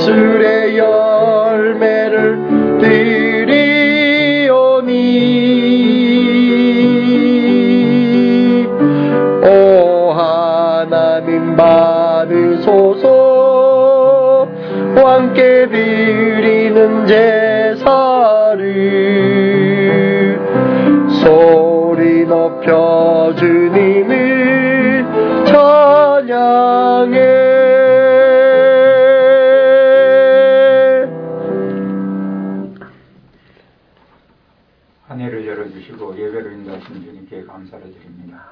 입술의 열매를 드리오니 오 하나님 받으소서 함께 드리는 제사를 소리 높여 주님을 찬양해. 한 해를 열어주시고 예배를 인도하신 주님께 감사를 드립니다.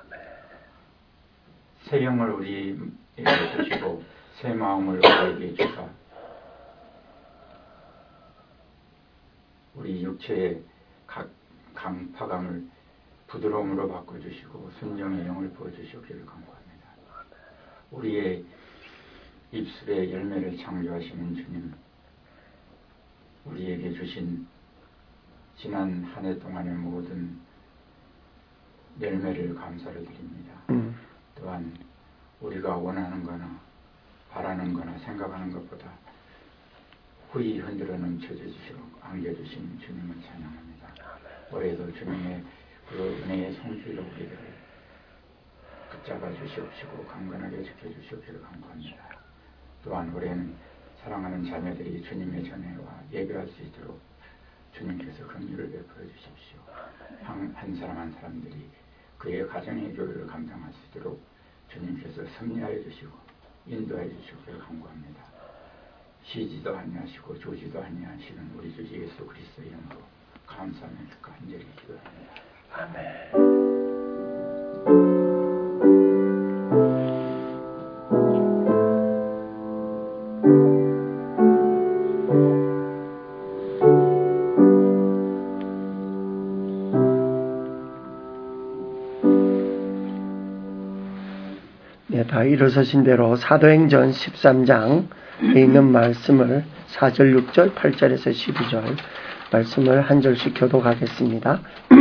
새 영을 우리에게 주시고 새 마음을 우리에게 주사 우리 육체의 각 강파감을 부드러움으로 바꿔주시고 순정의 영을 부어주시기를 간구합니다. 우리의 입술의 열매를 창조하시는 주님, 우리에게 주신 지난 한 해 동안의 모든 열매를 감사를 드립니다. 또한 우리가 원하는 거나 바라는 거나 생각하는 것보다 후히 흔들어 넘쳐주시고 안겨주신 주님을 찬양합니다. 올해도 주님의 그 은혜의 손길로 우리를 붙잡아 주시옵시고 강건하게 지켜주시옵기를 간구합니다. 또한 올해는 사랑하는 자녀들이 주님의 전회와 예배할 수 있도록 주님께서 긍휼을 베풀어 주십시오. 한 사람 한 사람들이 그의 가정의 교회를 감당할 수 있도록 주님께서 섭리하여 주시고 인도하여 주시기를 간구합니다. 쉬지도 아니하시고 조지도 아니하시는 우리 주 예수 그리스도의 이름으로 감사하며 간절히 기도합니다. 아멘. 다 일어서신 대로 사도행전 13장에 있는 말씀을 4절, 6절, 8절에서 12절 말씀을 한 절씩 교독하겠습니다.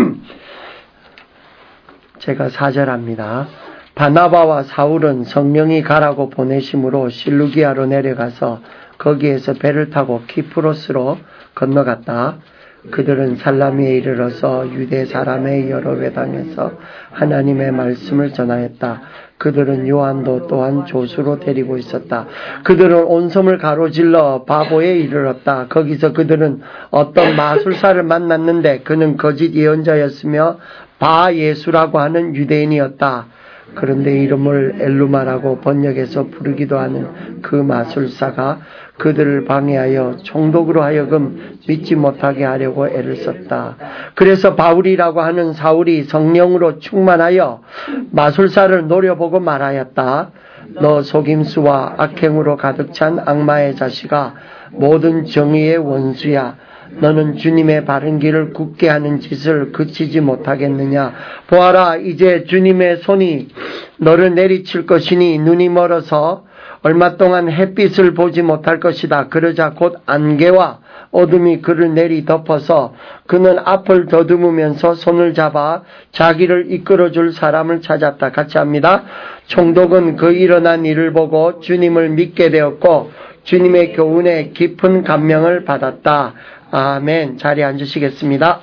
제가 4절 합니다. 바나바와 사울은 성령이 가라고 보내심으로 실루기아로 내려가서 거기에서 배를 타고 키프로스로 건너갔다. 그들은 살라미에 이르러서 유대 사람의 여러 회당에서 하나님의 말씀을 전하였다. 그들은 요한도 또한 조수로 데리고 있었다. 그들은 온 섬을 가로질러 바보에 이르렀다. 거기서 그들은 어떤 마술사를 만났는데 그는 거짓 예언자였으며 바예수라고 하는 유대인이었다. 그런데 이름을 엘루마라고 번역해서 부르기도 하는 그 마술사가 그들을 방해하여 총독으로 하여금 믿지 못하게 하려고 애를 썼다. 그래서 바울이라고 하는 사울이 성령으로 충만하여 마술사를 노려보고 말하였다. 너 속임수와 악행으로 가득 찬 악마의 자식아, 모든 정의의 원수야. 너는 주님의 바른 길을 굳게 하는 짓을 그치지 못하겠느냐. 보아라, 이제 주님의 손이 너를 내리칠 것이니 눈이 멀어서 얼마 동안 햇빛을 보지 못할 것이다. 그러자 곧 안개와 어둠이 그를 내리 덮어서 그는 앞을 더듬으면서 손을 잡아 자기를 이끌어줄 사람을 찾았다. 같이 합니다. 총독은 그 일어난 일을 보고 주님을 믿게 되었고 주님의 교훈에 깊은 감명을 받았다. 아멘. 자리에 앉으시겠습니다.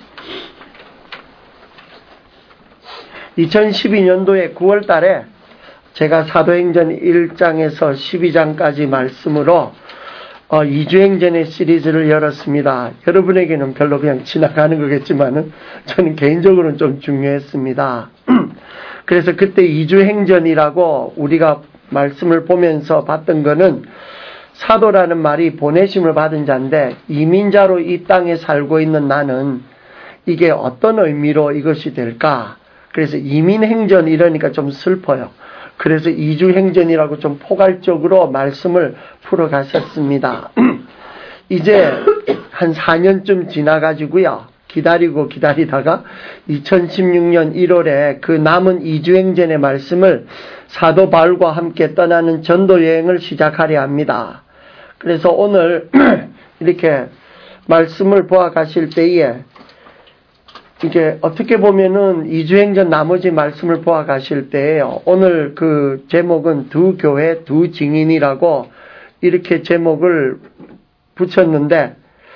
2012년도에 9월 달에 제가 사도행전 1장에서 12장까지 말씀으로 2주행전의 시리즈를 열었습니다. 여러분에게는 별로 그냥 지나가는 거겠지만은 저는 개인적으로는 좀 중요했습니다. 그래서 그때 2주행전이라고 우리가 말씀을 보면서 봤던 거는 사도라는 말이 보내심을 받은 자인데 이민자로 이 땅에 살고 있는 나는 이게 어떤 의미로 이것이 될까? 그래서 이민행전 이러니까 좀 슬퍼요. 그래서 2주행전이라고 좀 포괄적으로 말씀을 풀어갔었습니다. 이제 한 4년쯤 지나가지고요. 기다리다가 2016년 1월에 그 남은 2주행전의 말씀을 사도 바울과 함께 떠나는 전도 여행을 시작하려 합니다. 그래서 오늘 이렇게 말씀을 보아 가실 때에 이게 어떻게 보면은 2주행전 나머지 말씀을 보아 가실 때에요. 오늘 그 제목은 두 교회 두 증인이라고 이렇게 제목을 붙였는데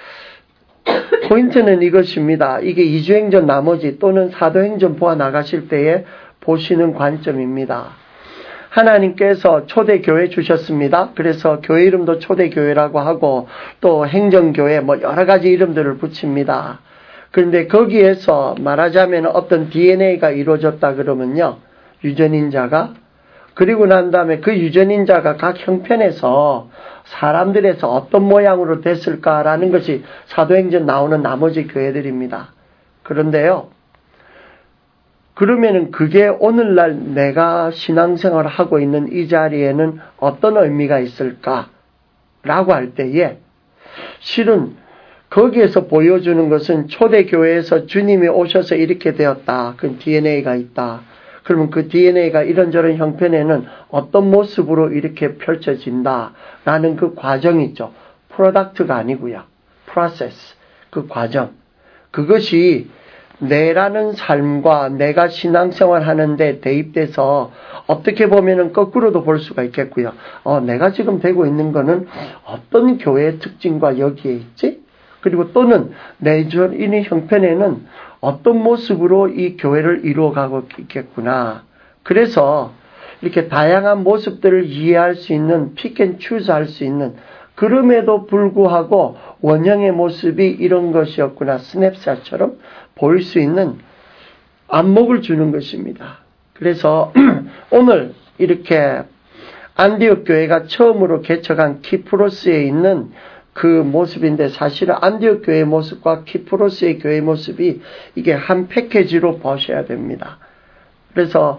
포인트는 이것입니다. 이게 이주행전 나머지 또는 사도행전 보아 나가실 때에 보시는 관점입니다. 하나님께서 초대교회 주셨습니다. 그래서 교회 이름도 초대교회라고 하고 또 행정교회 뭐 여러 가지 이름들을 붙입니다. 그런데 거기에서 말하자면 어떤 DNA가 이루어졌다 그러면요. 유전인자가 그리고 난 다음에 그 유전인자가 각 형편에서 사람들에서 어떤 모양으로 됐을까라는 것이 사도행전 나오는 나머지 교회들입니다. 그런데요. 그러면은 그게 오늘날 내가 신앙생활을 하고 있는 이 자리에는 어떤 의미가 있을까라고 할 때에 실은 거기에서 보여주는 것은 초대교회에서 주님이 오셔서 이렇게 되었다. 그 DNA가 있다. 그러면 그 DNA가 이런저런 형편에는 어떤 모습으로 이렇게 펼쳐진다라는 그 과정이 있죠. 프로덕트가 아니고요. 프로세스, 그 과정. 그것이 내라는 삶과 내가 신앙생활 하는데 대입돼서 어떻게 보면은 거꾸로도 볼 수가 있겠고요. 내가 지금 되고 있는 거는 어떤 교회의 특징과 여기에 있지? 그리고 또는 내적인 형편에는 어떤 모습으로 이 교회를 이루어가고 있겠구나. 그래서 이렇게 다양한 모습들을 이해할 수 있는 픽앤추즈 할 수 있는 그럼에도 불구하고 원형의 모습이 이런 것이었구나. 스냅샷처럼 보일 수 있는 안목을 주는 것입니다. 그래서 오늘 이렇게 안디옥 교회가 처음으로 개척한 키프로스에 있는 그 모습인데 사실은 안디옥 교회의 모습과 키프로스의 교회의 모습이 이게 한 패키지로 보셔야 됩니다. 그래서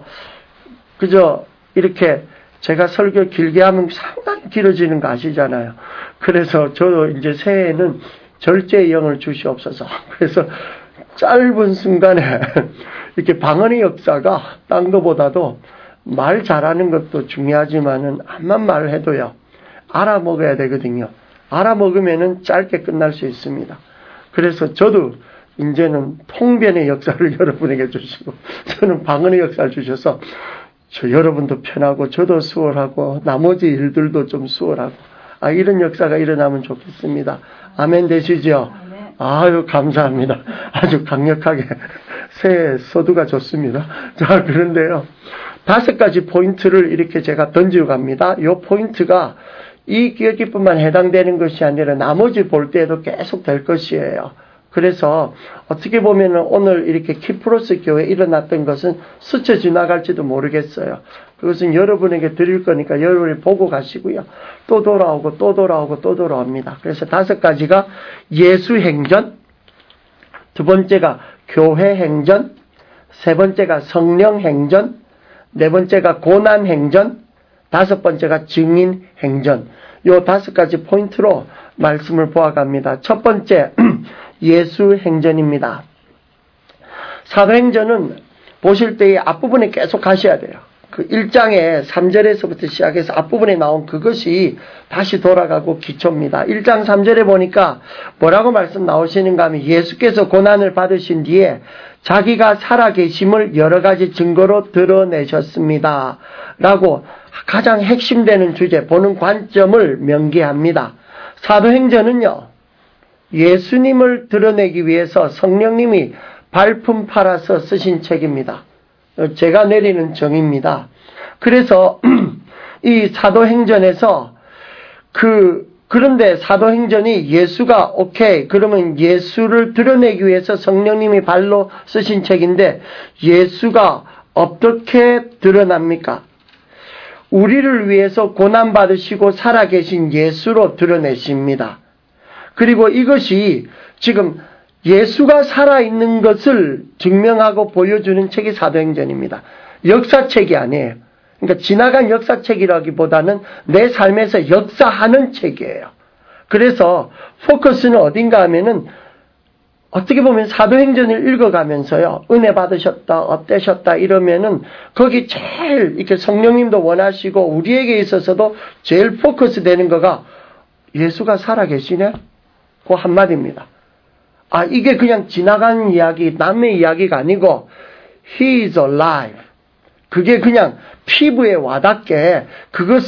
그저 이렇게 제가 설교 길게 하면 상당히 길어지는 거 아시잖아요. 그래서 저도 이제 새해에는 절제의 영을 주시옵소서. 그래서 짧은 순간에 이렇게 방언의 역사가 딴 것보다도 말 잘하는 것도 중요하지만은 암만 말을 해도요. 알아먹어야 되거든요. 알아먹으면은 짧게 끝날 수 있습니다. 그래서 저도 이제는 통변의 역사를 여러분에게 주시고 저는 방언의 역사를 주셔서 여러분도 편하고 저도 수월하고 나머지 일들도 좀 수월하고 이런 역사가 일어나면 좋겠습니다. 아멘 되시죠? 아유 감사합니다. 아주 강력하게 새해 서두가 좋습니다. 자 그런데요. 5가지 포인트를 이렇게 제가 던지고 갑니다. 이 포인트가 이 여기뿐만 해당되는 것이 아니라 나머지 볼 때에도 계속 될 것이에요. 그래서 어떻게 보면 오늘 이렇게 키프로스 교회에 일어났던 것은 스쳐 지나갈지도 모르겠어요. 그것은 여러분에게 드릴 거니까 여러분이 보고 가시고요. 또 돌아오고 또 돌아오고 또 돌아옵니다. 그래서 5가지가 예수행전, 2번째가 교회행전, 3번째가 성령행전, 4번째가 고난행전, 5번째가 증인행전. 요 5가지 포인트로 말씀을 보아갑니다. 첫 번째 예수행전입니다. 사도행전은 보실 때의 앞부분에 계속 가셔야 돼요. 그 1장의 3절에서부터 시작해서 앞부분에 나온 그것이 다시 돌아가고 기초입니다. 1장 3절에 보니까 뭐라고 말씀 나오시는가 하면 예수께서 고난을 받으신 뒤에 자기가 살아계심을 여러 가지 증거로 드러내셨습니다. 라고 가장 핵심되는 주제, 보는 관점을 명기합니다. 사도행전은요. 예수님을 드러내기 위해서 성령님이 발품 팔아서 쓰신 책입니다. 제가 내리는 정의입니다. 그래서 이 사도행전에서 그런데 사도행전이 예수가 오케이 그러면 예수를 드러내기 위해서 성령님이 발로 쓰신 책인데 예수가 어떻게 드러납니까? 우리를 위해서 고난받으시고 살아계신 예수로 드러내십니다. 그리고 이것이 지금 예수가 살아있는 것을 증명하고 보여주는 책이 사도행전입니다. 역사책이 아니에요. 그러니까 지나간 역사책이라기보다는 내 삶에서 역사하는 책이에요. 그래서 포커스는 어딘가 하면은 어떻게 보면 사도행전을 읽어가면서요. 은혜 받으셨다, 어떠셨다 이러면은 거기 제일 이렇게 성령님도 원하시고 우리에게 있어서도 제일 포커스 되는 거가 예수가 살아계시네? 그 한마디입니다. 이게 그냥 지나간 이야기, 남의 이야기가 아니고 He is alive. 그게 그냥 피부에 와닿게 그것을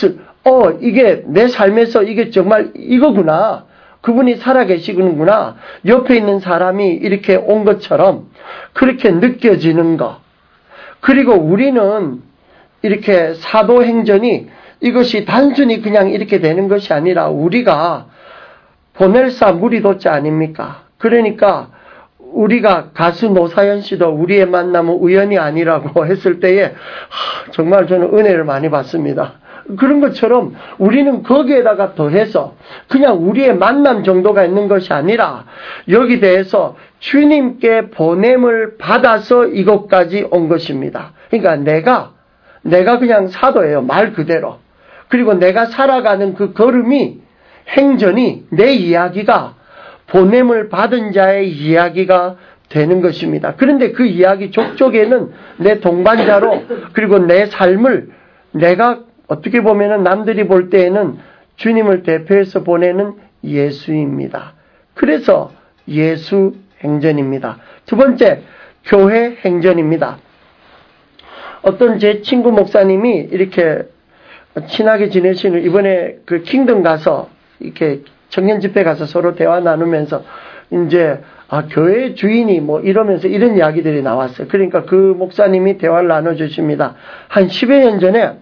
이게 내 삶에서 이게 정말 이거구나. 그분이 살아계시는구나. 옆에 있는 사람이 이렇게 온 것처럼 그렇게 느껴지는 것. 그리고 우리는 이렇게 사도행전이 이것이 단순히 그냥 이렇게 되는 것이 아니라 우리가 보넬사 무리도자 아닙니까? 그러니까 우리가 가수 노사연 씨도 우리의 만남은 우연이 아니라고 했을 때에 정말 저는 은혜를 많이 받습니다. 그런 것처럼 우리는 거기에다가 더해서 그냥 우리의 만남 정도가 있는 것이 아니라 여기 대해서 주님께 보냄을 받아서 이것까지 온 것입니다. 그러니까 내가 그냥 사도예요. 말 그대로. 그리고 내가 살아가는 그 걸음이 행전이 내 이야기가 보냄을 받은 자의 이야기가 되는 것입니다. 그런데 그 이야기 족족에는 내 동반자로 그리고 내 삶을 내가 어떻게 보면은 남들이 볼 때에는 주님을 대표해서 보내는 예수입니다. 그래서 예수 행전입니다. 두 번째, 교회 행전입니다. 어떤 제 친구 목사님이 이렇게 친하게 지내시는 이번에 그 킹덤 가서 이렇게 청년 집회 가서 서로 대화 나누면서 이제 교회 주인이 뭐 이러면서 이런 이야기들이 나왔어요. 그러니까 그 목사님이 대화를 나눠주십니다. 한 10여 년 전에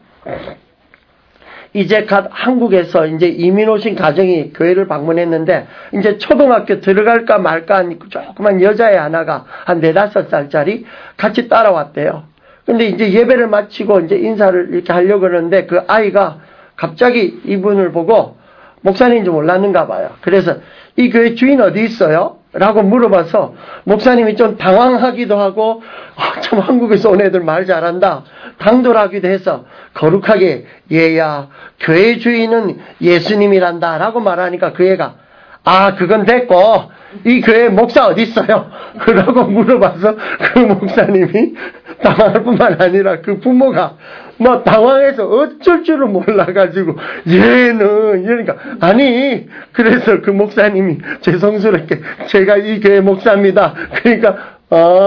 이제 갓 한국에서 이제 이민 오신 가정이 교회를 방문했는데 이제 초등학교 들어갈까 말까 한 조그만 여자애 하나가 한 4-5살짜리 같이 따라왔대요. 근데 이제 예배를 마치고 이제 인사를 이렇게 하려고 그러는데 그 아이가 갑자기 이분을 보고 목사님인지 몰랐는가 봐요. 그래서 이 교회 주인 어디 있어요? 라고 물어봐서 목사님이 좀 당황하기도 하고 참 한국에서 온 애들 말 잘한다. 당돌하기도 해서 거룩하게 얘야 교회 주인은 예수님이란다 라고 말하니까 그 애가 그건 됐고 이 교회 목사 어디 있어요? 라고 물어봐서 그 목사님이 당황할 뿐만 아니라 그 부모가 뭐 당황해서 어쩔 줄을 몰라가지고 얘는 이러니까 아니 그래서 그 목사님이 죄송스럽게 제가 이 교회 목사입니다. 그러니까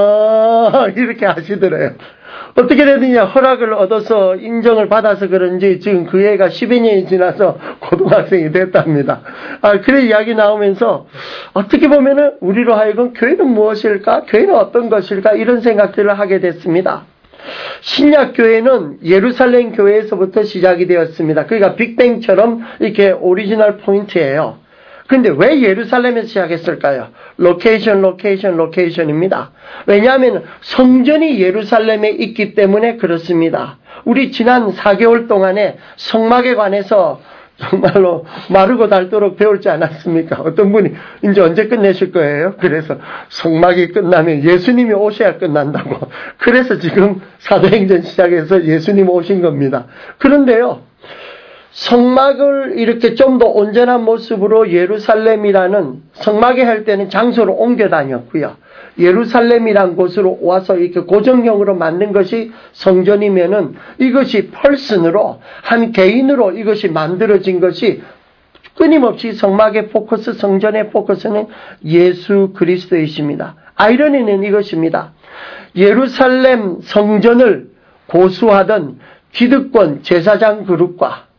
이렇게 하시더래요. 어떻게 되느냐 허락을 얻어서 인정을 받아서 그런지 지금 그 애가 10여 년이 지나서 고등학생이 됐답니다. 그래 이야기 나오면서 어떻게 보면은 우리로 하여금 교회는 무엇일까? 교회는 어떤 것일까? 이런 생각들을 하게 됐습니다. 신약 교회는 예루살렘 교회에서부터 시작이 되었습니다. 그러니까 빅뱅처럼 이렇게 오리지널 포인트예요. 그런데 왜 예루살렘에서 시작했을까요? 로케이션입니다. 왜냐하면 성전이 예루살렘에 있기 때문에 그렇습니다. 우리 지난 4개월 동안에 성막에 관해서 정말로 마르고 닳도록 배울지 않았습니까? 어떤 분이 이제 언제 끝내실 거예요? 그래서 성막이 끝나면 예수님이 오셔야 끝난다고. 그래서 지금 사도행전 시작해서 예수님 오신 겁니다. 그런데요. 성막을 이렇게 좀 더 온전한 모습으로 예루살렘이라는 성막에 할 때는 장소를 옮겨 다녔고요. 예루살렘이란 곳으로 와서 이렇게 고정형으로 만든 것이 성전이면은 이것이 펄슨으로 한 개인으로 이것이 만들어진 것이 끊임없이 성막의 포커스, 성전의 포커스는 예수 그리스도이십니다. 아이러니는 이것입니다. 예루살렘 성전을 고수하던 기득권 제사장 그룹과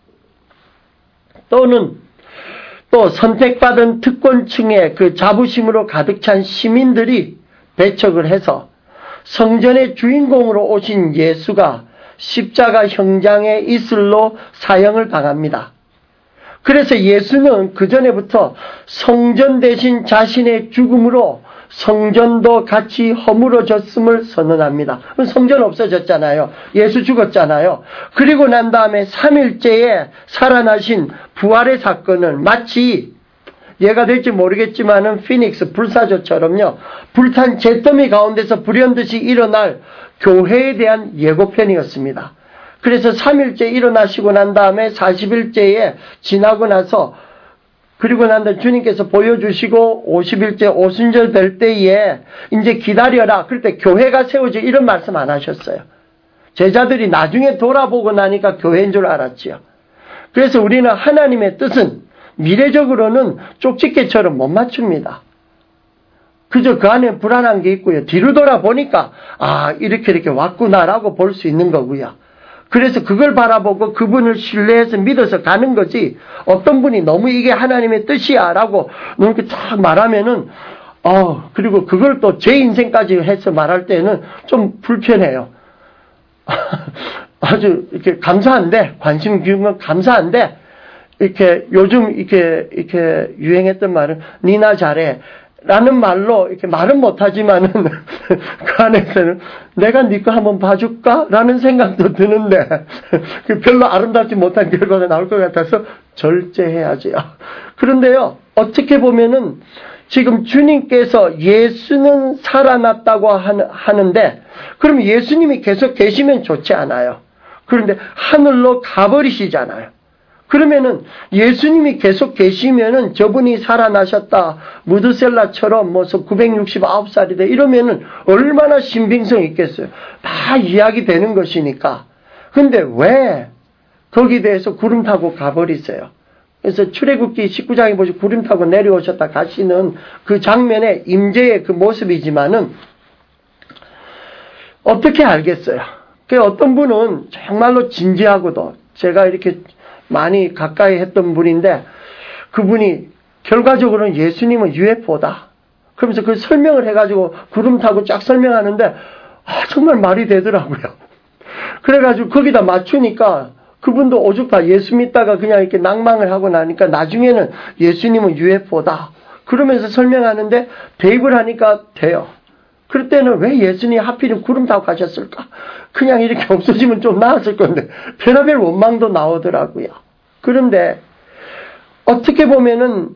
또는 또 선택받은 특권층의 그 자부심으로 가득 찬 시민들이 배척을 해서 성전의 주인공으로 오신 예수가 십자가 형장의 이슬로 사형을 당합니다. 그래서 예수는 그전에부터 성전 대신 자신의 죽음으로 성전도 같이 허물어졌음을 선언합니다. 성전 없어졌잖아요. 예수 죽었잖아요. 그리고 난 다음에 3일째에 살아나신 부활의 사건을 마치 얘가 될지 모르겠지만은 피닉스 불사조처럼요. 불탄 잿더미 가운데서 불현듯이 일어날 교회에 대한 예고편이었습니다. 그래서 3일째 일어나시고 난 다음에 40일째에 지나고 나서 그리고 난 다음에 주님께서 보여주시고 50일째 오순절 될 때에 이제 기다려라. 그럴 때 교회가 세워져 이런 말씀 안 하셨어요. 제자들이 나중에 돌아보고 나니까 교회인 줄 알았지요. 그래서 우리는 하나님의 뜻은 미래적으로는 쪽집게처럼 못 맞춥니다. 그저 그 안에 불안한 게 있고요. 뒤로 돌아보니까 이렇게 왔구나라고 볼 수 있는 거고요. 그래서 그걸 바라보고 그분을 신뢰해서 믿어서 가는 거지, 어떤 분이 너무 이게 하나님의 뜻이야 라고 이렇게 딱 말하면은 그리고 그걸 또 제 인생까지 해서 말할 때는 좀 불편해요. 아주 이렇게 감사한데, 관심 기운 건 감사한데, 이렇게 요즘 이렇게 유행했던 말은 니나 잘해 라는 말로 이렇게 말은 못하지만은 그 안에서는 내가 네 거 한번 봐줄까? 라는 생각도 드는데 별로 아름답지 못한 결과가 나올 것 같아서 절제해야지요. 그런데요, 어떻게 보면은 지금 주님께서 예수는 살아났다고 하는데, 그럼 예수님이 계속 계시면 좋지 않아요. 그런데 하늘로 가버리시잖아요. 그러면은 예수님이 계속 계시면은 저분이 살아나셨다, 무드셀라처럼 969살이다 이러면은 얼마나 신빙성 있겠어요. 다 이야기 되는 것이니까. 근데 왜 거기에 대해서 구름 타고 가버리세요? 그래서 출애굽기 19장에 보시면 구름 타고 내려오셨다 가시는 그 장면의 임재의 그 모습이지만은 어떻게 알겠어요? 그 어떤 분은 정말로 진지하고도 제가 이렇게 많이 가까이 했던 분인데, 그분이 결과적으로는 예수님은 UFO다. 그러면서 그 설명을 해가지고 구름 타고 쫙 설명하는데 정말 말이 되더라고요. 그래가지고 거기다 맞추니까 그분도 오죽 다 예수 믿다가 그냥 이렇게 낭망을 하고 나니까 나중에는 예수님은 UFO다. 그러면서 설명하는데 대입을 하니까 돼요. 그럴 때는 왜 예수님이 하필은 구름 타고 가셨을까? 그냥 이렇게 없어지면 좀 나았을 건데 별의별 원망도 나오더라고요. 그런데 어떻게 보면은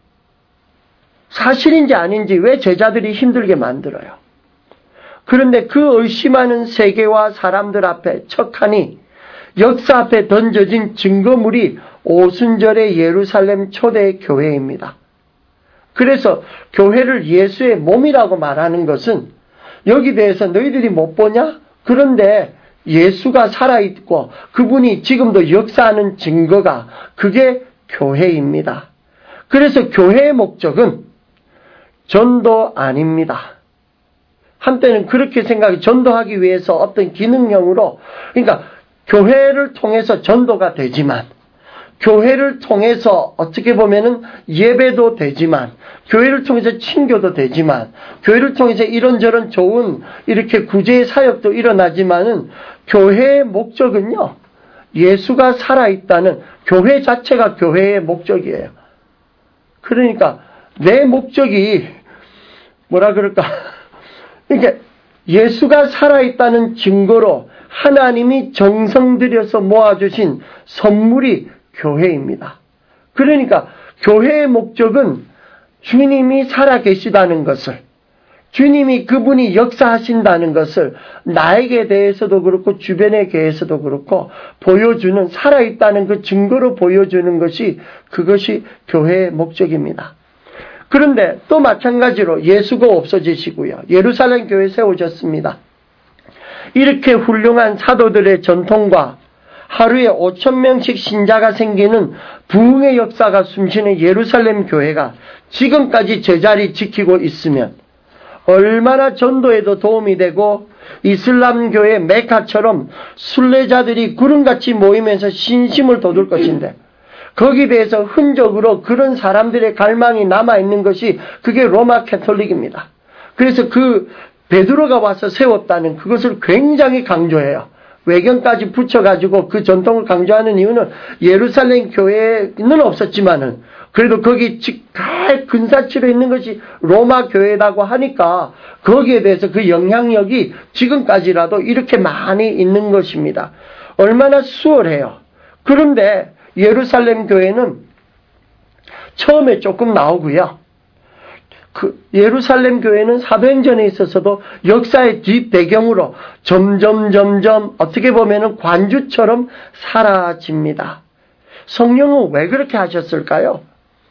사실인지 아닌지 왜 제자들이 힘들게 만들어요? 그런데 그 의심하는 세계와 사람들 앞에 척하니 역사 앞에 던져진 증거물이 오순절의 예루살렘 초대 교회입니다. 그래서 교회를 예수의 몸이라고 말하는 것은 여기 대해서 너희들이 못 보냐? 그런데 예수가 살아있고 그분이 지금도 역사하는 증거가 그게 교회입니다. 그래서 교회의 목적은 전도 아닙니다. 한때는 그렇게 생각해, 전도하기 위해서 어떤 기능형으로, 그러니까 교회를 통해서 전도가 되지만, 교회를 통해서 어떻게 보면은 예배도 되지만, 교회를 통해서 친교도 되지만, 교회를 통해서 이런저런 좋은 이렇게 구제의 사역도 일어나지만은, 교회의 목적은요, 예수가 살아있다는 교회 자체가 교회의 목적이에요. 그러니까 내 목적이 뭐라 그럴까? 그러니까 예수가 살아있다는 증거로 하나님이 정성 들여서 모아주신 선물이 교회입니다. 그러니까 교회의 목적은 주님이 살아계시다는 것을, 주님이 그분이 역사하신다는 것을 나에게 대해서도 그렇고 주변에 대해서도 그렇고 보여주는, 살아있다는 그 증거로 보여주는 것이, 그것이 교회의 목적입니다. 그런데 또 마찬가지로 예수가 없어지시고요, 예루살렘 교회 세워졌습니다. 이렇게 훌륭한 사도들의 전통과 하루에 5,000명씩 신자가 생기는 부흥의 역사가 숨쉬는 예루살렘 교회가 지금까지 제자리 지키고 있으면 얼마나 전도에도 도움이 되고 이슬람 교회 메카처럼 순례자들이 구름같이 모이면서 신심을 돋울 것인데, 거기에 대해서 흔적으로 그런 사람들의 갈망이 남아있는 것이 그게 로마 캐톨릭입니다. 그래서 그 베드로가 와서 세웠다는 그것을 굉장히 강조해요. 외경까지 붙여가지고 그 전통을 강조하는 이유는 예루살렘 교회는 없었지만은 그래도 거기 근사치로 있는 것이 로마 교회라고 하니까 거기에 대해서 그 영향력이 지금까지라도 이렇게 많이 있는 것입니다. 얼마나 수월해요. 그런데 예루살렘 교회는 처음에 조금 나오고요. 그 예루살렘 교회는 사도행전에 있어서도 역사의 뒷배경으로 점점 어떻게 보면은 관주처럼 사라집니다. 성령은 왜 그렇게 하셨을까요?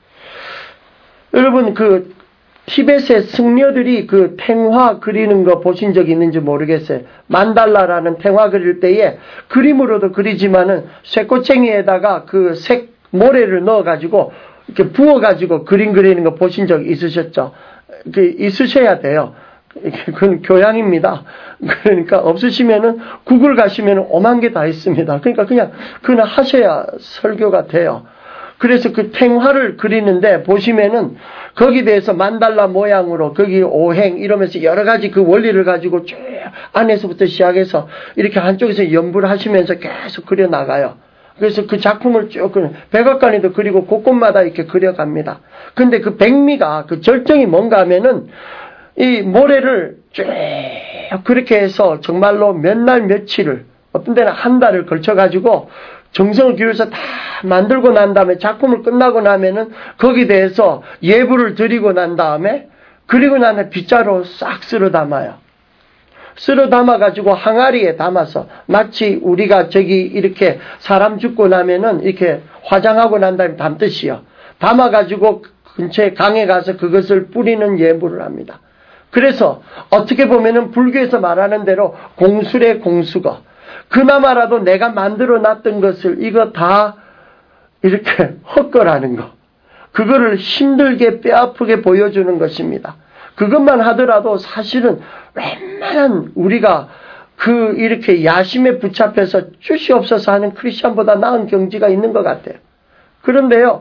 여러분, 그 티벳의 승려들이 그 탱화 그리는 거 보신 적 있는지 모르겠어요. 만달라라는 탱화 그릴 때에 그림으로도 그리지만은 쇠꼬챙이에다가 그 색 모래를 넣어가지고 이렇게 부어가지고 그림 그리는 거 보신 적 있으셨죠? 있으셔야 돼요. 그건 교양입니다. 그러니까 없으시면은 구글 가시면은 5만 개 다 있습니다. 그러니까 그냥 하셔야 설교가 돼요. 그래서 그 탱화를 그리는데 보시면은 거기에 대해서 만달라 모양으로 거기 오행 이러면서 여러 가지 그 원리를 가지고 쭉 안에서부터 시작해서 이렇게 한쪽에서 연구를 하시면서 계속 그려나가요. 그래서 그 작품을 쭉 백악관에도 그리고 곳곳마다 이렇게 그려갑니다. 근데 그 백미가 그 절정이 뭔가 하면은 이 모래를 쭉 그렇게 해서 정말로 몇 날 며칠을 어떤 데는 한 달을 걸쳐가지고 정성을 기울여서 다 만들고 난 다음에 작품을 끝나고 나면은 거기에 대해서 예불을 드리고 난 다음에 그리고 나면 빗자루 싹 쓸어 담아요. 쓸어 담아가지고 항아리에 담아서 마치 우리가 저기 이렇게 사람 죽고 나면은 이렇게 화장하고 난 다음에 담듯이요. 담아가지고 근처에 강에 가서 그것을 뿌리는 예불을 합니다. 그래서 어떻게 보면은 불교에서 말하는 대로 공술의 공수거. 그나마라도 내가 만들어 놨던 것을 이거 다 이렇게 헛거라는 거. 그거를 힘들게 뼈아프게 보여주는 것입니다. 그것만 하더라도 사실은 웬만한 우리가 이렇게 야심에 붙잡혀서 쭈시 없어서 하는 크리스천보다 나은 경지가 있는 것 같아요. 그런데요,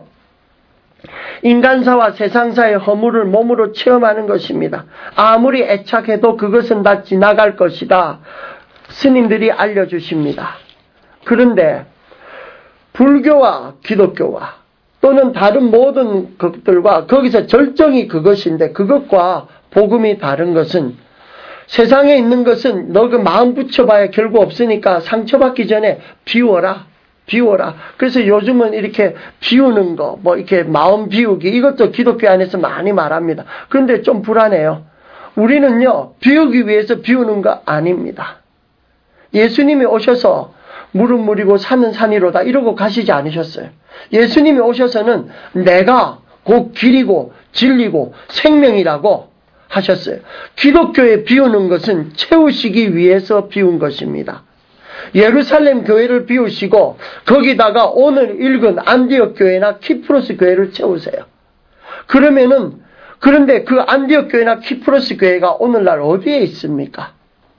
인간사와 세상사의 허물을 몸으로 체험하는 것입니다. 아무리 애착해도 그것은 다 지나갈 것이다. 스님들이 알려주십니다. 그런데 불교와 기독교와 또는 다른 모든 것들과 거기서 절정이 그것인데 그것과 복음이 다른 것은 세상에 있는 것은 너 그 마음 붙여봐야 결국 없으니까 상처받기 전에 비워라. 그래서 요즘은 이렇게 비우는 거, 이렇게 마음 비우기, 이것도 기독교 안에서 많이 말합니다. 그런데 좀 불안해요. 우리는요, 비우기 위해서 비우는 거 아닙니다. 예수님이 오셔서 물은 물이고 산은 산이로다 이러고 가시지 않으셨어요. 예수님이 오셔서는 내가 곧 길이고 진리고 생명이라고 하셨어요. 기독교에 비우는 것은 채우시기 위해서 비운 것입니다. 예루살렘 교회를 비우시고 거기다가 오늘 읽은 안디옥 교회나 키프로스 교회를 채우세요. 그런데 그 안디옥 교회나 키프로스 교회가 오늘날 어디에 있습니까?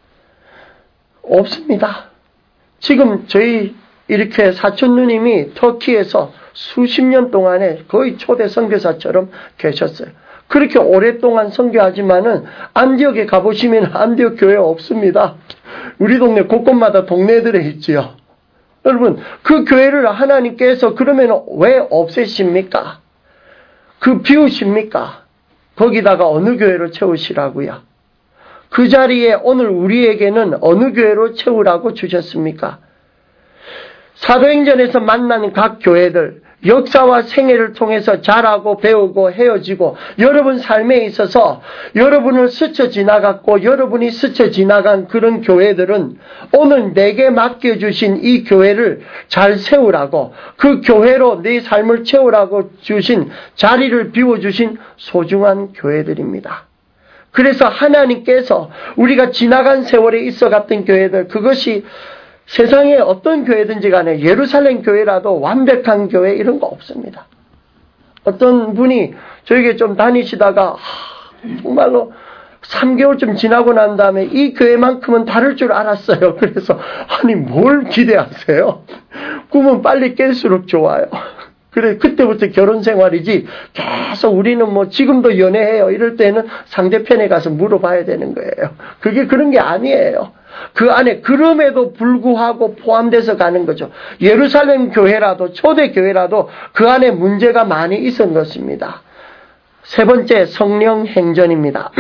없습니다. 지금 저희 이렇게 사촌 누님이 터키에서 수십 년 동안에 거의 초대 선교사처럼 계셨어요. 그렇게 오랫동안 선교하지만은 안디옥에 가보시면 안디옥 교회 없습니다. 우리 동네 곳곳마다 동네들에 있지요. 여러분, 그 교회를 하나님께서 그러면 왜 없애십니까? 비우십니까? 거기다가 어느 교회로 채우시라고요? 그 자리에 오늘 우리에게는 어느 교회로 채우라고 주셨습니까? 사도행전에서 만나는 각 교회들, 역사와 생애를 통해서 자라고 배우고 헤어지고 여러분 삶에 있어서 여러분을 스쳐 지나갔고 여러분이 스쳐 지나간 그런 교회들은 오늘 내게 맡겨주신 이 교회를 잘 세우라고 그 교회로 네 삶을 채우라고 주신 자리를 비워주신 소중한 교회들입니다. 그래서 하나님께서 우리가 지나간 세월에 있어갔던 교회들 그것이 세상에 어떤 교회든지 간에 예루살렘 교회라도 완벽한 교회 이런 거 없습니다. 어떤 분이 저에게 좀 다니시다가 정말로 3개월쯤 지나고 난 다음에 이 교회만큼은 다를 줄 알았어요. 그래서 아니 뭘 기대하세요? 꿈은 빨리 깰수록 좋아요. 그래 그때부터 결혼 생활이지 계속 우리는 지금도 연애해요 이럴 때는 상대편에 가서 물어봐야 되는 거예요. 그게 그런 게 아니에요. 그 안에 그럼에도 불구하고 포함돼서 가는 거죠. 예루살렘 교회라도 초대 교회라도 그 안에 문제가 많이 있었던 것입니다. 세 번째 성령 행전입니다.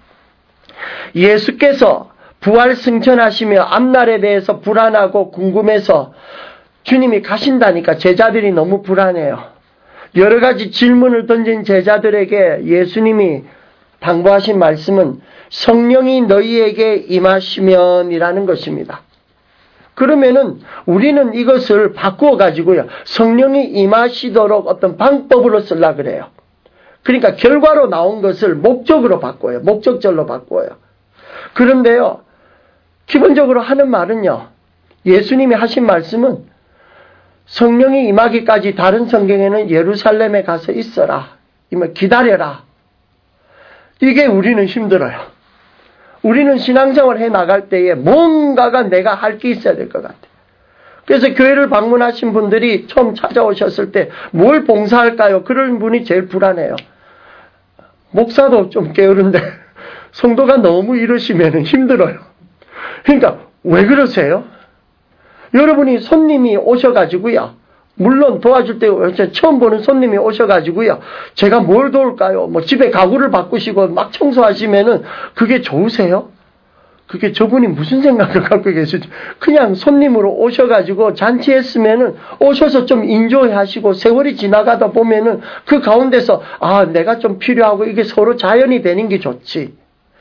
예수께서 부활 승천하시며 앞날에 대해서 불안하고 궁금해서 주님이 가신다니까 제자들이 너무 불안해요. 여러 가지 질문을 던진 제자들에게 예수님이 당부하신 말씀은 성령이 너희에게 임하시면이라는 것입니다. 그러면은 우리는 이것을 바꾸어 가지고요. 성령이 임하시도록 어떤 방법으로 쓰려고 그래요. 그러니까 결과로 나온 것을 목적으로 바꿔요. 목적절로 바꿔요. 그런데요. 기본적으로 하는 말은요. 예수님이 하신 말씀은 성령이 임하기까지 다른 성경에는 예루살렘에 가서 있어라. 기다려라. 이게 우리는 힘들어요. 우리는 신앙생활 해 나갈 때에 뭔가가 내가 할 게 있어야 될 것 같아요. 그래서 교회를 방문하신 분들이 처음 찾아오셨을 때 뭘 봉사할까요? 그런 분이 제일 불안해요. 목사도 좀 게으른데 성도가 너무 이러시면 힘들어요. 그러니까 왜 그러세요? 여러분이 손님이 오셔가지고요. 물론 도와줄 때 처음 보는 손님이 오셔가지고요. 제가 뭘 도울까요? 뭐 집에 가구를 바꾸시고 막 청소하시면은 그게 좋으세요? 그게 저분이 무슨 생각을 갖고 계시죠? 그냥 손님으로 오셔가지고 잔치했으면은 오셔서 좀 인조해 하시고 세월이 지나가다 보면은 그 가운데서 내가 좀 필요하고 이게 서로 자연이 되는 게 좋지.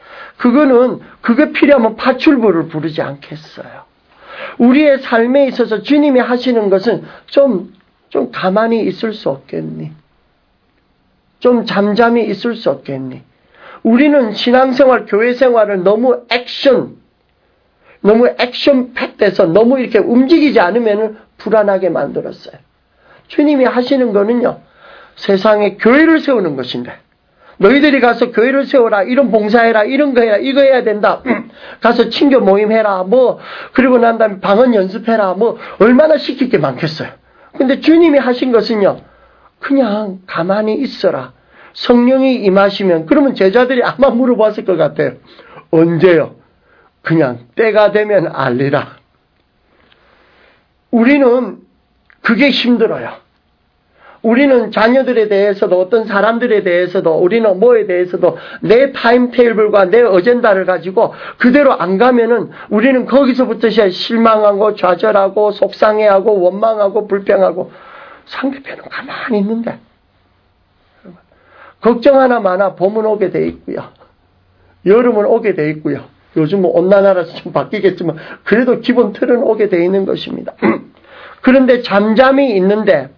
그게 필요하면 파출부를 부르지 않겠어요. 우리의 삶에 있어서 주님이 하시는 것은 좀 가만히 있을 수 없겠니? 좀 잠잠히 있을 수 없겠니? 우리는 신앙생활, 교회생활을 너무 액션 팩돼서 너무 이렇게 움직이지 않으면 불안하게 만들었어요. 주님이 하시는 거는요, 세상에 교회를 세우는 것인데, 너희들이 가서 교회를 세워라, 이런 봉사해라, 이런 거 해라, 이거 해야 된다. 가서 친교 모임 해라, 그리고 난 다음에 방언 연습해라, 얼마나 시킬 게 많겠어요. 근데 주님이 하신 것은요, 그냥 가만히 있어라. 성령이 임하시면, 그러면 제자들이 아마 물어봤을 것 같아요. 언제요? 그냥 때가 되면 알리라. 우리는 그게 힘들어요. 우리는 자녀들에 대해서도 어떤 사람들에 대해서도 우리는 뭐에 대해서도 내 타임테이블과 내 어젠다를 가지고 그대로 안 가면은 우리는 거기서부터 실망하고 좌절하고 속상해하고 원망하고 불평하고 상대편은 가만히 있는데 걱정 하나 많아 봄은 오게 돼 있고요. 여름은 오게 돼 있고요. 요즘은 온난화라서 좀 바뀌겠지만 그래도 기본 틀은 오게 돼 있는 것입니다. 그런데 잠잠히 있는데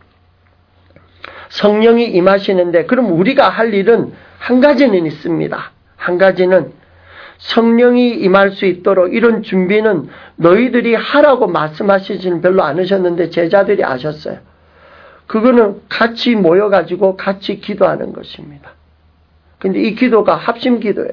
성령이 임하시는데 그럼 우리가 할 일은 한 가지는 있습니다. 한 가지는 성령이 임할 수 있도록 이런 준비는 너희들이 하라고 말씀하시지는 별로 않으셨는데 제자들이 아셨어요. 그거는 같이 모여가지고 같이 기도하는 것입니다. 근데 이 기도가 합심 기도예요.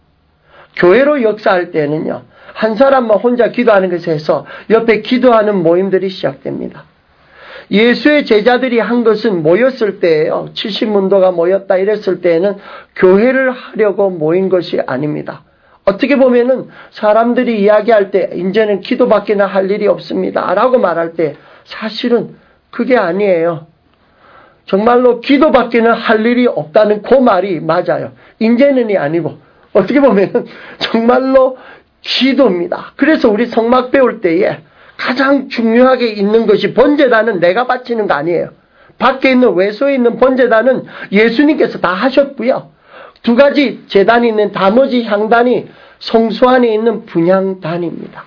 교회로 역사할 때는요. 한 사람만 혼자 기도하는 것에서 옆에 기도하는 모임들이 시작됩니다. 예수의 제자들이 한 것은 모였을 때예요. 70문도가 모였다 이랬을 때에는 교회를 하려고 모인 것이 아닙니다. 어떻게 보면은 사람들이 이야기할 때 이제는 기도밖에는 할 일이 없습니다 라고 말할 때 사실은 그게 아니에요. 정말로 기도밖에는 할 일이 없다는 그 말이 맞아요. 이제는이 아니고 어떻게 보면은 정말로 기도입니다. 그래서 우리 성막 배울 때에 가장 중요하게 있는 것이 번제단은 내가 바치는 거 아니에요. 밖에 있는 외소에 있는 번제단은 예수님께서 다 하셨고요. 두 가지 제단이 있는 다머지 향단이 성소 안에 있는 분향단입니다.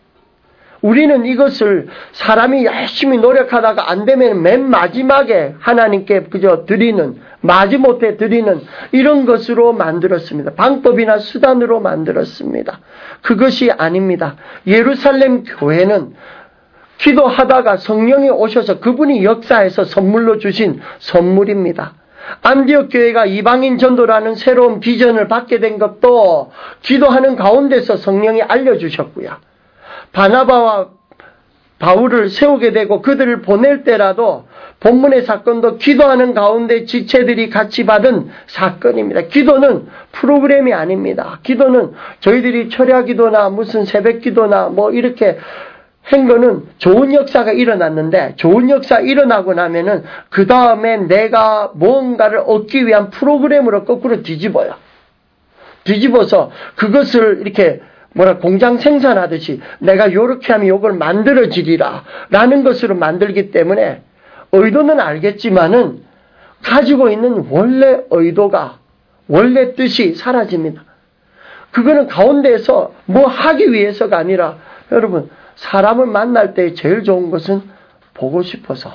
우리는 이것을 사람이 열심히 노력하다가 안 되면 맨 마지막에 하나님께 그저 드리는, 마지못해 드리는 이런 것으로 만들었습니다. 방법이나 수단으로 만들었습니다. 그것이 아닙니다. 예루살렘 교회는 기도하다가 성령이 오셔서 그분이 역사해서 선물로 주신 선물입니다. 안디옥 교회가 이방인 전도라는 새로운 비전을 받게 된 것도 기도하는 가운데서 성령이 알려주셨고요. 바나바와 바울을 세우게 되고 그들을 보낼 때라도 본문의 사건도 기도하는 가운데 지체들이 같이 받은 사건입니다. 기도는 프로그램이 아닙니다. 기도는 저희들이 철야 기도나 무슨 새벽 기도나 이렇게 한 거는 좋은 역사가 일어났는데 좋은 역사 일어나고 나면은 그 다음에 내가 뭔가를 얻기 위한 프로그램으로 거꾸로 뒤집어요. 뒤집어서 그것을 이렇게 공장 생산하듯이 내가 요렇게 하면 요걸 만들어지리라 라는 것으로 만들기 때문에 의도는 알겠지만은 가지고 있는 원래 의도가 원래 뜻이 사라집니다. 그거는 가운데에서 하기 위해서가 아니라 여러분 사람을 만날 때 제일 좋은 것은 보고 싶어서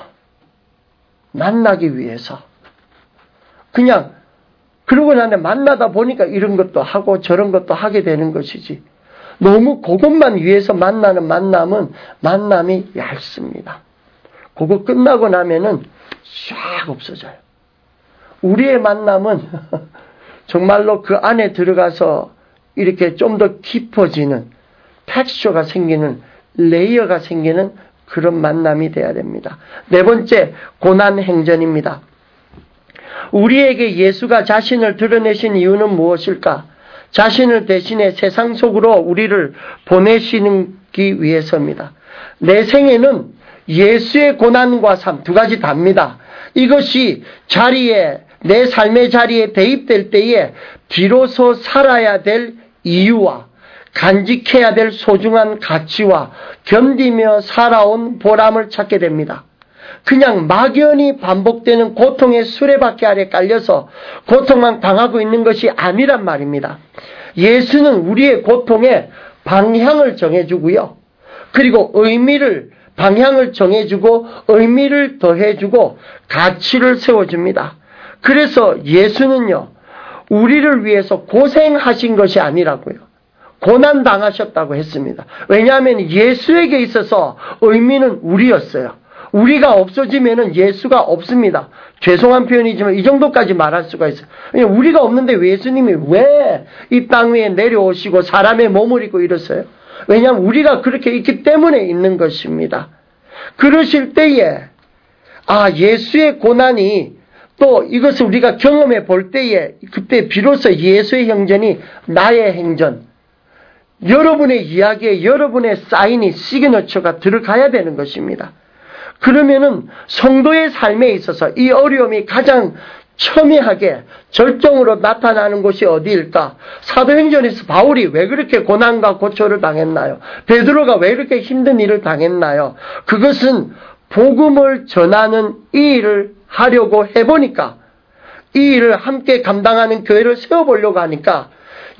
만나기 위해서 그냥 그러고 나면 만나다 보니까 이런 것도 하고 저런 것도 하게 되는 것이지 너무 그것만 위해서 만나는 만남은 만남이 얇습니다. 그거 끝나고 나면은 싹 없어져요. 우리의 만남은 정말로 그 안에 들어가서 이렇게 좀 더 깊어지는 텍스처가 생기는, 레이어가 생기는 그런 만남이 돼야 됩니다. 네 번째, 고난 행전입니다. 우리에게 예수가 자신을 드러내신 이유는 무엇일까? 자신을 대신해 세상 속으로 우리를 보내시기 위해서입니다. 내 생애는 예수의 고난과 삶, 두 가지 답니다. 이것이 내 삶의 자리에 대입될 때에 비로소 살아야 될 이유와 간직해야 될 소중한 가치와 견디며 살아온 보람을 찾게 됩니다. 그냥 막연히 반복되는 고통의 수레바퀴 아래 깔려서 고통만 당하고 있는 것이 아니란 말입니다. 예수는 우리의 고통에 방향을 정해주고요. 그리고 방향을 정해주고 의미를 더해주고 가치를 세워줍니다. 그래서 예수는요, 우리를 위해서 고생하신 것이 아니라고요. 고난당하셨다고 했습니다. 왜냐하면 예수에게 있어서 의미는 우리였어요. 우리가 없어지면은 예수가 없습니다. 죄송한 표현이지만 이 정도까지 말할 수가 있어요. 우리가 없는데 예수님이 왜 이 땅 위에 내려오시고 사람의 몸을 입고 이랬어요? 왜냐하면 우리가 그렇게 있기 때문에 있는 것입니다. 그러실 때에 예수의 고난이 또 이것을 우리가 경험해 볼 때에 그때 비로소 예수의 행전이 나의 행전, 여러분의 이야기에 여러분의 사인이 시그너처가 들어가야 되는 것입니다. 그러면은 성도의 삶에 있어서 이 어려움이 가장 첨예하게 절정으로 나타나는 곳이 어디일까? 사도행전에서 바울이 왜 그렇게 고난과 고초를 당했나요? 베드로가 왜 그렇게 힘든 일을 당했나요? 그것은 복음을 전하는 이 일을 하려고 해보니까, 이 일을 함께 감당하는 교회를 세워보려고 하니까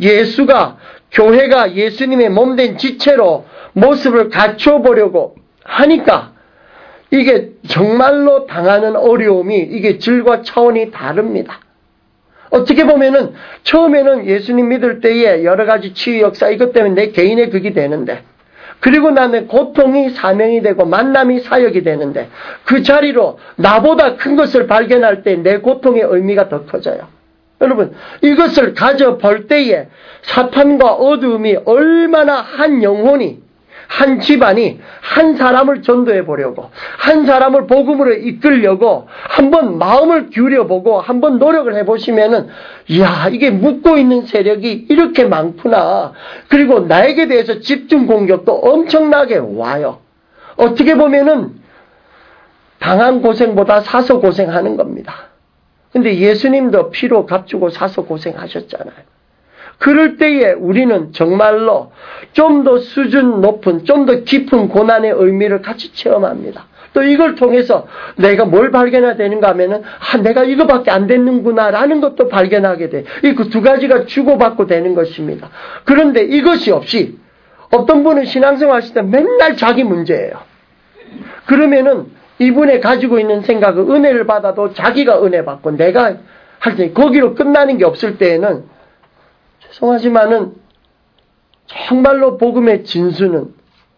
교회가 예수님의 몸된 지체로 모습을 갖춰보려고 하니까 이게 정말로 당하는 어려움이 이게 질과 차원이 다릅니다. 어떻게 보면은 처음에는 예수님 믿을 때에 여러 가지 치유 역사 이것 때문에 내 개인의 극이 되는데, 그리고 나면 고통이 사명이 되고 만남이 사역이 되는데, 그 자리로 나보다 큰 것을 발견할 때 내 고통의 의미가 더 커져요. 여러분, 이것을 가져볼 때에 사탄과 어두움이 얼마나 한 영혼이, 한 집안이 한 사람을 전도해 보려고, 한 사람을 복음으로 이끌려고 한번 마음을 기울여보고 한번 노력을 해보시면은, 이게 묶고 있는 세력이 이렇게 많구나. 그리고 나에게 대해서 집중 공격도 엄청나게 와요. 어떻게 보면은 당한 고생보다 사서 고생하는 겁니다. 근데 예수님도 피로 값주고 사서 고생하셨잖아요. 그럴 때에 우리는 정말로 좀 더 수준 높은, 좀 더 깊은 고난의 의미를 같이 체험합니다. 또 이걸 통해서 내가 뭘 발견해야 되는가 하면은, 내가 이거밖에 안 됐는구나 라는 것도 발견하게 돼. 이 그 두 가지가 주고받고 되는 것입니다. 그런데 이것이 없이 어떤 분은 신앙생활 하실 때 맨날 자기 문제예요. 그러면은 이분의 가지고 있는 생각은 은혜를 받아도 자기가 은혜 받고 내가 할 때 거기로 끝나는 게 없을 때에는, 죄송하지만은 정말로 복음의 진수는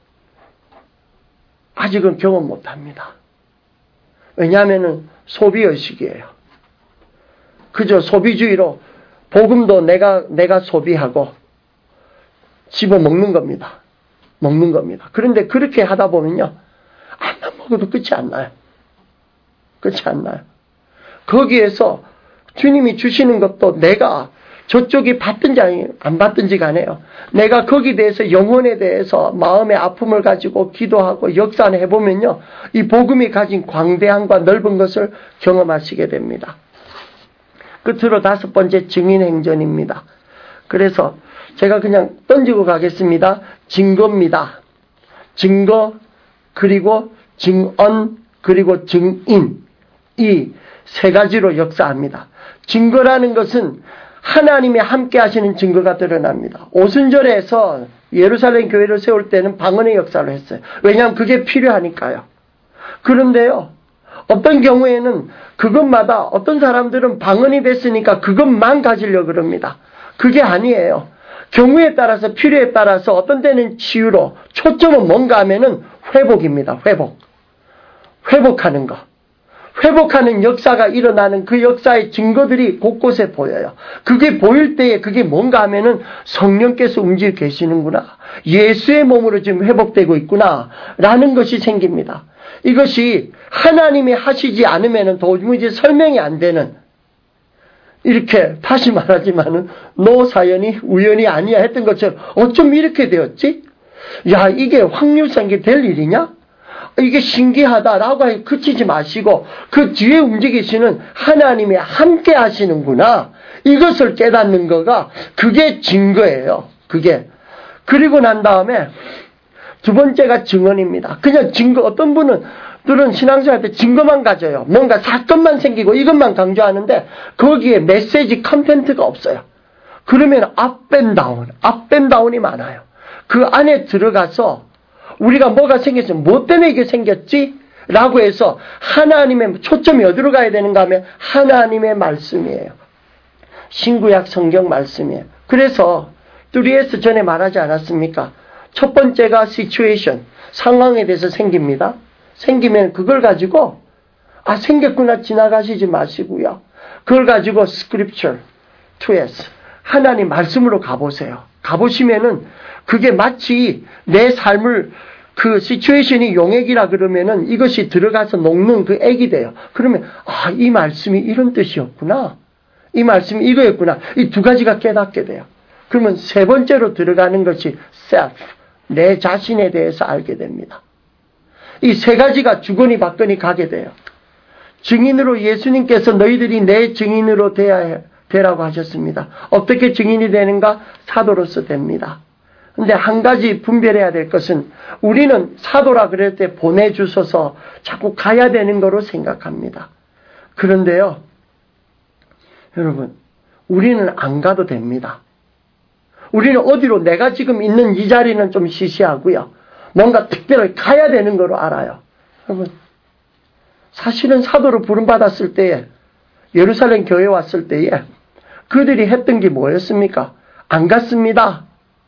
아직은 경험 못합니다. 왜냐하면은 소비의식이에요. 그저 소비주의로 복음도 내가 소비하고 집어먹는 겁니다. 먹는 겁니다. 그런데 그렇게 하다 보면요, 안만 먹어도 끝이 안 나요. 끝이 안 나요. 거기에서 주님이 주시는 것도 내가 저쪽이 받든지 안 받든지 간에요, 내가 거기에 대해서 영혼에 대해서 마음의 아픔을 가지고 기도하고 역사를 해보면요, 이 복음이 가진 광대함과 넓은 것을 경험하시게 됩니다. 끝으로 5번째, 증인행전입니다. 그래서 제가 그냥 던지고 가겠습니다. 증거입니다. 증거, 그리고 증언, 그리고 증인, 이 세 가지로 역사합니다. 증거라는 것은 하나님이 함께 하시는 증거가 드러납니다. 오순절에서 예루살렘 교회를 세울 때는 방언의 역사를 했어요. 왜냐하면 그게 필요하니까요. 그런데요, 어떤 경우에는 그것마다 어떤 사람들은 방언이 됐으니까 그것만 가지려고 그럽니다. 그게 아니에요. 경우에 따라서, 필요에 따라서 어떤 때는 치유로, 초점은 뭔가 하면은 회복입니다. 회복하는 거. 회복하는 역사가 일어나는 그 역사의 증거들이 곳곳에 보여요. 그게 보일 때에 그게 뭔가 하면은 성령께서 움직여 계시는구나. 예수의 몸으로 지금 회복되고 있구나. 라는 것이 생깁니다. 이것이 하나님이 하시지 않으면은 도무지 설명이 안 되는, 이렇게 다시 말하지만은 노사연이 우연이 아니야 했던 것처럼 어쩜 이렇게 되었지? 야, 이게 확률상 이게 될 일이냐? 이게 신기하다라고 그치지 마시고 그 뒤에 움직이시는 하나님이 함께 하시는구나. 이것을 깨닫는 거가 그게 증거예요. 그게. 그리고 난 다음에 두 번째가 증언입니다. 그냥 증거, 어떤 분들은 신앙생활 때 증거만 가져요. 뭔가 사건만 생기고 이것만 강조하는데 거기에 메시지 컨텐츠가 없어요. 그러면 업앤다운이 많아요. 그 안에 들어가서 우리가 뭐가 생겼어? 뭐 때문에 이게 생겼지? 라고 해서 하나님의 초점이 어디로 가야 되는가 하면 하나님의 말씀이에요. 신구약 성경 말씀이에요. 그래서 3S 전에 말하지 않았습니까? 첫 번째가 situation, 상황에 대해서 생깁니다. 생기면 그걸 가지고 생겼구나 지나가시지 마시고요. 그걸 가지고 scripture, 2S, 하나님 말씀으로 가보세요. 가보시면은 그게 마치 내 삶을 그 시츄에이션이 용액이라 그러면은 이것이 들어가서 녹는 그 액이 돼요. 그러면 이 말씀이 이런 뜻이었구나. 이 말씀이 이거였구나. 이 두 가지가 깨닫게 돼요. 그러면 세 번째로 들어가는 것이 self, 내 자신에 대해서 알게 됩니다. 이 세 가지가 주거니 받거니 가게 돼요. 증인으로 예수님께서 너희들이 내 증인으로 되라고 하셨습니다. 어떻게 증인이 되는가? 사도로서 됩니다. 근데 한 가지 분별해야 될 것은 우리는 사도라 그럴 때 보내주셔서 자꾸 가야 되는 거로 생각합니다. 그런데요, 여러분, 우리는 안 가도 됩니다. 우리는 어디로 내가 지금 있는 이 자리는 좀 시시하고요. 뭔가 특별하게 가야 되는 거로 알아요. 여러분, 사실은 사도로 부름받았을 때에 예루살렘 교회 왔을 때에 그들이 했던 게 뭐였습니까? 안 갔습니다.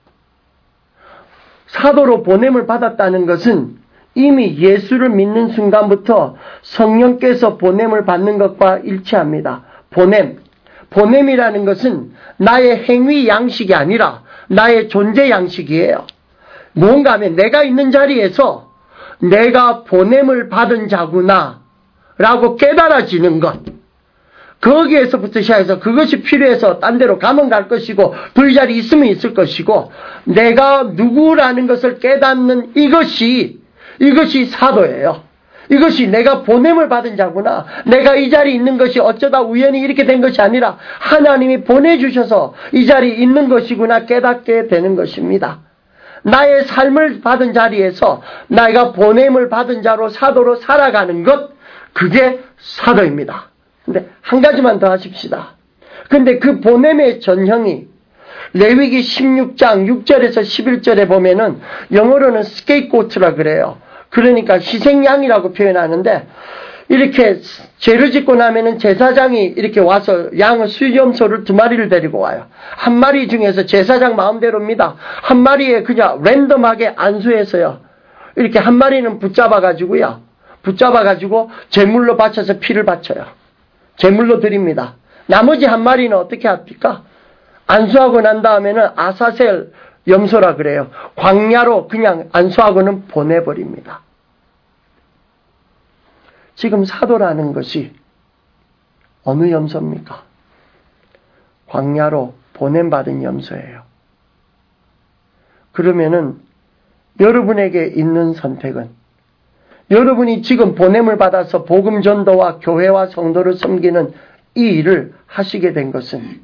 사도로 보냄을 받았다는 것은 이미 예수를 믿는 순간부터 성령께서 보냄을 받는 것과 일치합니다. 보냄이라는 것은 나의 행위 양식이 아니라 나의 존재 양식이에요. 뭔가 하면 내가 있는 자리에서 내가 보냄을 받은 자구나 라고 깨달아지는 것. 거기에서부터 시작해서 그것이 필요해서 딴 데로 가면 갈 것이고 그 자리 있으면 있을 것이고 내가 누구라는 것을 깨닫는 이것이 사도예요. 이것이 내가 보냄을 받은 자구나. 내가 이 자리에 있는 것이 어쩌다 우연히 이렇게 된 것이 아니라 하나님이 보내주셔서 이 자리에 있는 것이구나 깨닫게 되는 것입니다. 나의 삶을 받은 자리에서 내가 보냄을 받은 자로 사도로 살아가는 것, 그게 사도입니다. 근데 한 가지만 더 하십시다. 근데 그 보냄의 전형이 레위기 16장 6절에서 11절에 보면은 영어로는 스케이트고트라 그래요. 그러니까 희생양이라고 표현하는데 이렇게 죄를 짓고 나면은 제사장이 이렇게 와서 양의 수염소를 2마리를 데리고 와요. 한 마리 중에서 제사장 마음대로입니다. 한 마리에 그냥 랜덤하게 안수해서요. 이렇게 한 마리는 붙잡아가지고 제물로 바쳐서 피를 바쳐요. 제물로 드립니다. 나머지 한 마리는 어떻게 합니까? 안수하고 난 다음에는 아사셀 염소라 그래요. 광야로 그냥 안수하고는 보내버립니다. 지금 사도라는 것이 어느 염소입니까? 광야로 보냄받은 염소예요. 그러면은 여러분에게 있는 선택은 여러분이 지금 보냄을 받아서 복음 전도와 교회와 성도를 섬기는 이 일을 하시게 된 것은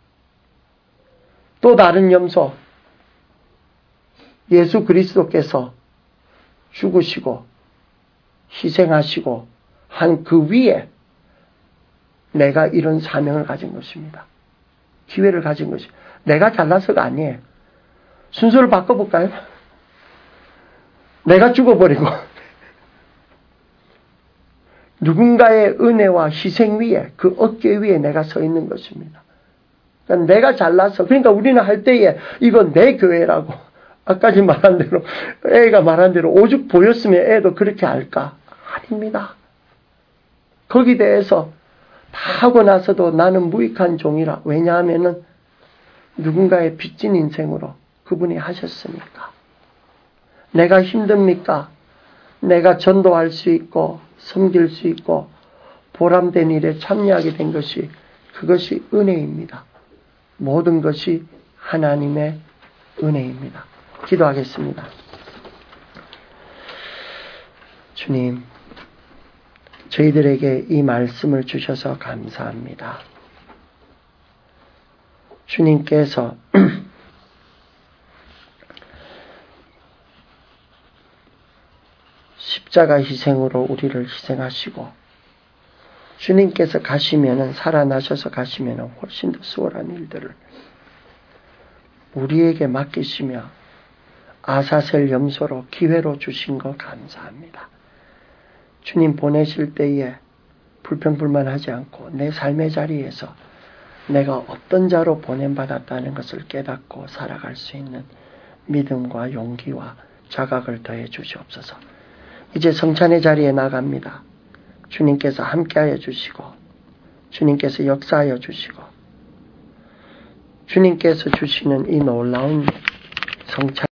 또 다른 염소, 예수 그리스도께서 죽으시고 희생하시고 한 그 위에 내가 이런 사명을 가진 것입니다. 기회를 가진 것이. 내가 잘나서가 아니에요. 순서를 바꿔볼까요? 내가 죽어버리고 누군가의 은혜와 희생 위에 그 어깨 위에 내가 서 있는 것입니다. 그러니까 내가 잘나서, 그러니까 우리는 할 때에 이건 내 교회라고 아까 말한 대로 애가 말한 대로 오죽 보였으면 애도 그렇게 할까? 아닙니다. 거기에 대해서 다 하고 나서도 나는 무익한 종이라. 왜냐하면은 누군가의 빚진 인생으로 그분이 하셨으니까. 내가 힘듭니까? 내가 전도할 수 있고 섬길 수 있고 보람된 일에 참여하게 된 것이 그것이 은혜입니다. 모든 것이 하나님의 은혜입니다. 기도하겠습니다. 주님, 저희들에게 이 말씀을 주셔서 감사합니다. 주님께서 십자가 희생으로 우리를 희생하시고 주님께서 가시면은 살아나셔서 가시면은 훨씬 더 수월한 일들을 우리에게 맡기시며 아사셀 염소로 기회로 주신 거 감사합니다. 주님 보내실 때에 불평불만하지 않고 내 삶의 자리에서 내가 어떤 자로 보냄받았다는 것을 깨닫고 살아갈 수 있는 믿음과 용기와 자각을 더해 주시옵소서. 이제 성찬의 자리에 나갑니다. 주님께서 함께하여 주시고 주님께서 역사하여 주시고 주님께서 주시는 이 놀라운 성찬